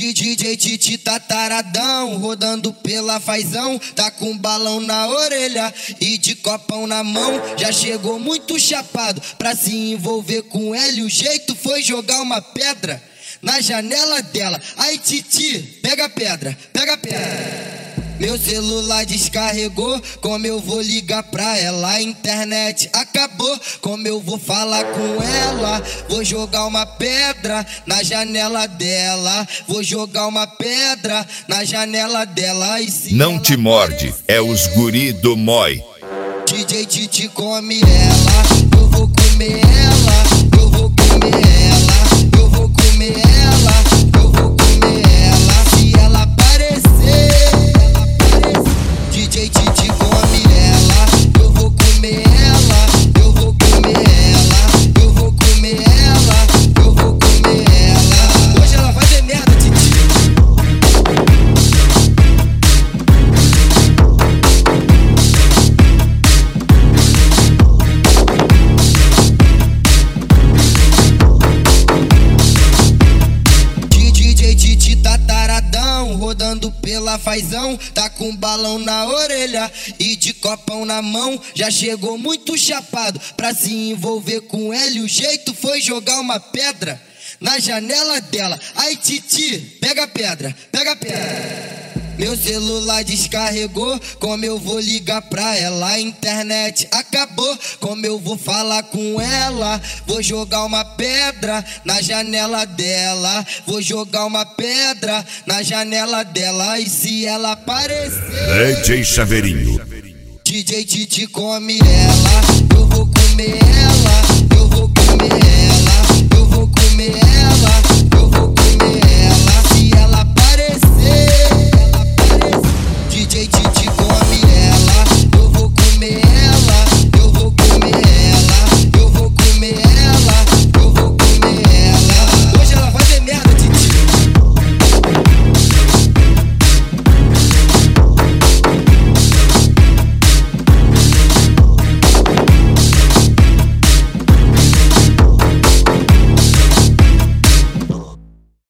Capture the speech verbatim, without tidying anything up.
D J Titi tá taradão, rodando pela fazão, tá com balão na orelha e de copão na mão. Já chegou muito chapado pra se envolver com ela e o jeito foi jogar uma pedra na janela dela. Ai Titi, pega a pedra, pega a pedra. Meu celular descarregou, como eu vou ligar pra ela? A internet acabou, como eu vou falar com ela? Vou jogar uma pedra na janela dela, vou jogar uma pedra na janela dela. E se não te morde, aparecer, é os guri do Moi. D J Titi come ela, eu vou comer ela, eu vou comer ela, eu vou comer ela, eu vou comer ela. Se ela aparecer, D J Titi come ela, eu vou comer ela, eu vou comer ela, eu vou comer ela, eu vou comer ela. Hoje ela vai ver merda, Titi. D J Titi tá taradão, rodando pela fazão, tá com balão na orelha e de copão na mão. Já chegou muito chapado pra se envolver com ela e o jeito foi jogar uma pedra na janela dela. Ai Titi, pega a pedra, pega a pedra. Meu celular descarregou, como eu vou ligar pra ela? A internet acabou, como eu vou falar com ela? Vou jogar uma pedra na janela dela, vou jogar uma pedra na janela dela. E se ela aparecer, D J Chaveirinho, D J Titi come ela, eu vou comer ela, eu vou comer ela, eu vou comer ela.